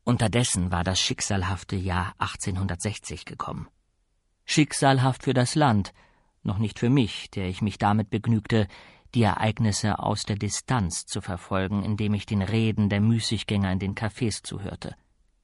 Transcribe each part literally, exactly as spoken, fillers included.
Unterdessen war das schicksalhafte Jahr achtzehnhundertsechzig gekommen. Schicksalhaft für das Land, noch nicht für mich, der ich mich damit begnügte, die Ereignisse aus der Distanz zu verfolgen, indem ich den Reden der Müßiggänger in den Cafés zuhörte.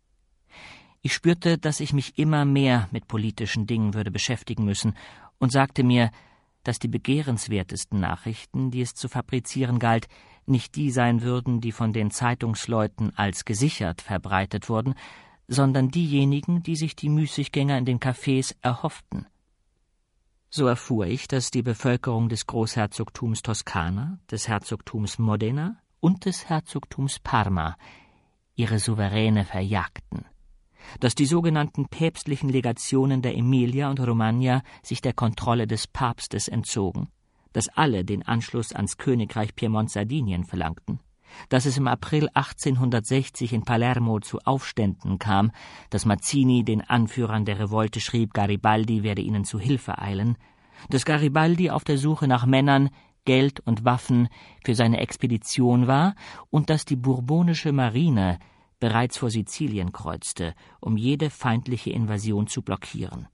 Ich spürte, dass ich mich immer mehr mit politischen Dingen würde beschäftigen müssen und sagte mir, dass die begehrenswertesten Nachrichten, die es zu fabrizieren galt, nicht die sein würden, die von den Zeitungsleuten als gesichert verbreitet wurden, sondern diejenigen, die sich die Müßiggänger in den Cafés erhofften. So erfuhr ich, dass die Bevölkerung des Großherzogtums Toskana, des Herzogtums Modena und des Herzogtums Parma ihre Souveräne verjagten, dass die sogenannten päpstlichen Legationen der Emilia und Romagna sich der Kontrolle des Papstes entzogen, dass alle den Anschluss ans Königreich Piemont-Sardinien verlangten, dass es im April achtzehnhundertsechzig in Palermo zu Aufständen kam, dass Mazzini den Anführern der Revolte schrieb, Garibaldi werde ihnen zu Hilfe eilen, dass Garibaldi auf der Suche nach Männern, Geld und Waffen für seine Expedition war und dass die bourbonische Marine bereits vor Sizilien kreuzte, um jede feindliche Invasion zu blockieren.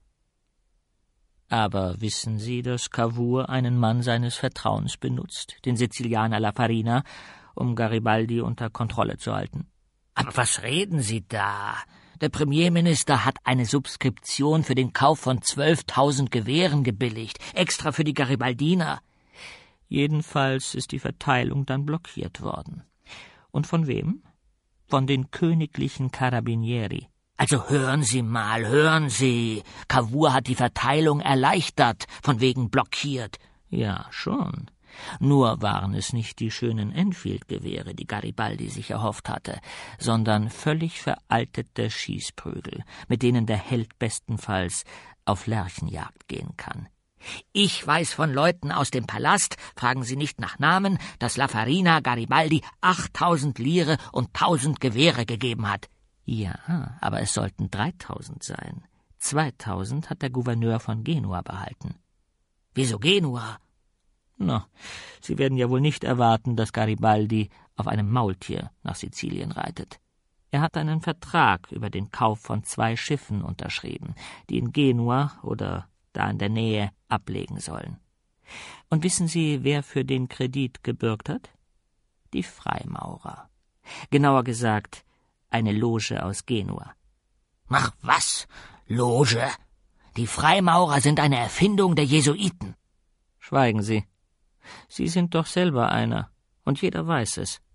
Aber wissen Sie, dass Cavour einen Mann seines Vertrauens benutzt, den Sizilianer La Farina, um Garibaldi unter Kontrolle zu halten? Aber was reden Sie da? Der Premierminister hat eine Subskription für den Kauf von zwölftausend Gewehren gebilligt, extra für die Garibaldiner. Jedenfalls ist die Verteilung dann blockiert worden. Und von wem? Von den königlichen Carabinieri. Also hören Sie mal, hören Sie. Cavour hat die Verteilung erleichtert, von wegen blockiert. Ja, schon. Nur waren es nicht die schönen Enfield-Gewehre, die Garibaldi sich erhofft hatte, sondern völlig veraltete Schießprügel, mit denen der Held bestenfalls auf Lerchenjagd gehen kann. Ich weiß von Leuten aus dem Palast, fragen Sie nicht nach Namen, dass La Farina Garibaldi achttausend Lire und tausend Gewehre gegeben hat. Ja, aber es sollten dreitausend sein. zweitausend hat der Gouverneur von Genua behalten. Wieso Genua? Na, Sie werden ja wohl nicht erwarten, dass Garibaldi auf einem Maultier nach Sizilien reitet. Er hat einen Vertrag über den Kauf von zwei Schiffen unterschrieben, die in Genua oder da in der Nähe ablegen sollen. Und wissen Sie, wer für den Kredit gebürgt hat? Die Freimaurer. Genauer gesagt, eine Loge aus Genua. Ach was? Loge? Die Freimaurer sind eine Erfindung der Jesuiten. Schweigen Sie. Sie sind doch selber einer, und jeder weiß es.